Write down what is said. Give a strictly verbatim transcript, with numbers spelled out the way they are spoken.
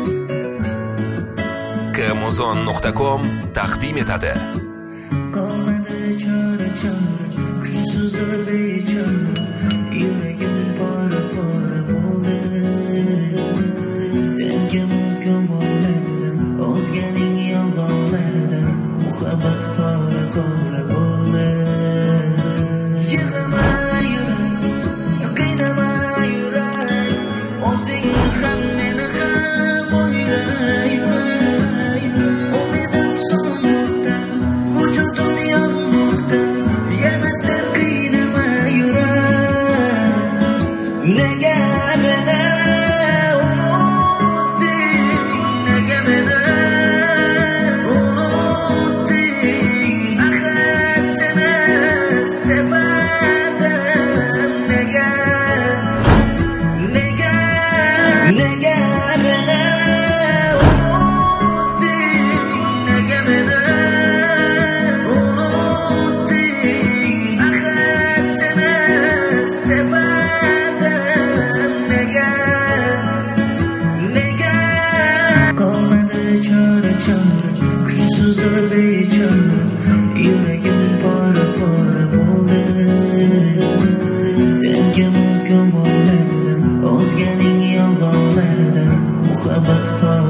kmuzon nuqta com taqdim etadi. Qolmadi chora chora, kuchsizdir bechora, yuragim pora pora bo'ldi. Senga muzgum bo'ldim, o'zganing yolg'onlarida muhabbat pora pora bo'ldi. Yig'lama yurak, qiynama yurak, o'zing ham meni ham o'yla yurak. Umidim so'nmoqda, vujudim yonmoqda, yana sen qiynama yurak. Nega meni unutding, nega meni unutding, axir seni sevadim. Nega, nega, nega meni unutding, nega meni unutding, axir seni sevadim. Nega, nega qolmadi chora chora, kuchsizdir bechora, yuragim pora pora bo'ldi. Senga muzgum bo'ldim, o'zganing yolg'onlarida muhabbat pora